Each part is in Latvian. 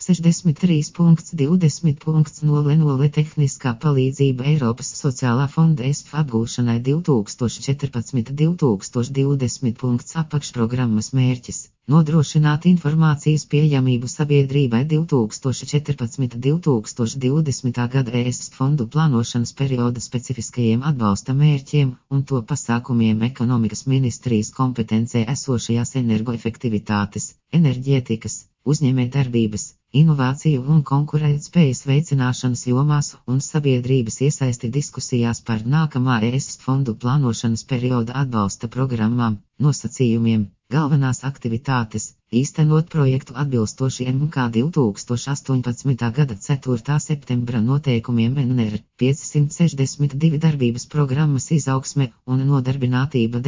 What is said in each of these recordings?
63.20.00 tehniskā palīdzība Eiropas sociālā fonda ESF apgūšanai 2014-2020. Apakšprogrammas mērķis - nodrošināt informācijas pieejamību sabiedrībai 2014-2020. Gada ESF fondu plānošanas perioda specifiskajiem atbalsta mērķiem un to pasākumiem ekonomikas ministrijas kompetencē esošajās energoefektivitātes, enerģētikas, uzņēmējdarbības, inovāciju un konkurētspējas veicināšanas jomās un sabiedrības iesaisti diskusijās par nākamā ESF fondu plānošanas perioda atbalsta programmām, nosacījumiem, galvenās aktivitātes, īstenot projektu atbilstoši MK 2018. gada 4. septembra noteikumiem NR 562 darbības programmas izaugsme un nodarbinātība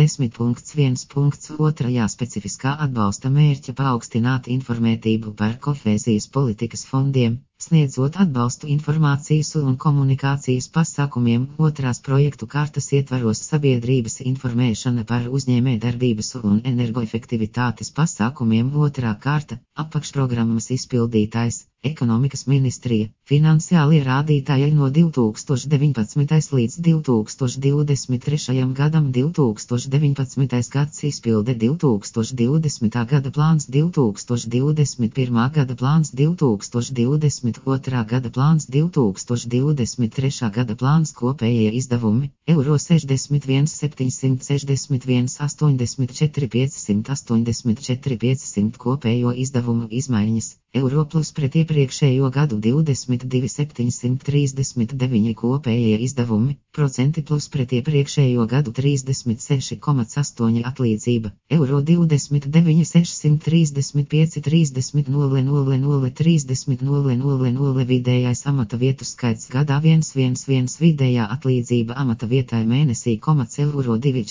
10.1.2. specifiskā atbalsta mērķa paaugstināt informētību par kohēzijas politikas fondiem, sniedzot atbalstu informācijas un komunikācijas pasākumiem. Otrās projektu kārtas ietvaros sabiedrības informēšana par uzņēmējdarbības un energoefektivitātes pasākumiem. Otrā kārta - apakšprogrammas izpildītājs, ekonomikas ministrija, finansiālie rādītāji no 2019. līdz 2023. gadam. 2019. gads izpilde 2020. gada plāns, 2021. gada plāns, 2022. gada plāns, 2023. gada plāns. Kopējie izdevumi - eiro 61 761 84 584 500. Kopējo izdevumu izmaiņas - eiro plus pret iepriekšējo gadu 22 739. Kopējie izdevumi - procenti plus pret iepriekšējo gadu 36,8. Atlīdzība - eiro 29 635 30 000 30 000. Vidējais amata vietu skaits gadā 111. Vidējā atlīdzība amata vietai mēnesī - eiro 2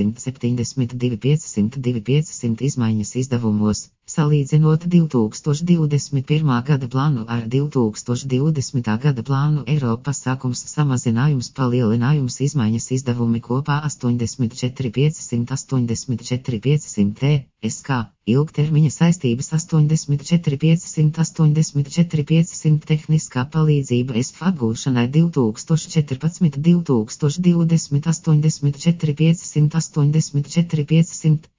472 502 500. Izmaiņas izdevumos salīdzinot 2021. gada plānu ar 2020. gada plānu. Eiropas pasākums samazinājums palielinājums izmaiņas izdevumi kopā 84 584 500. SK ilgtermiņa saistības 84 584 500. Tehniskā palīdzība ESF apgūšanai 2014-2020 84 584 500.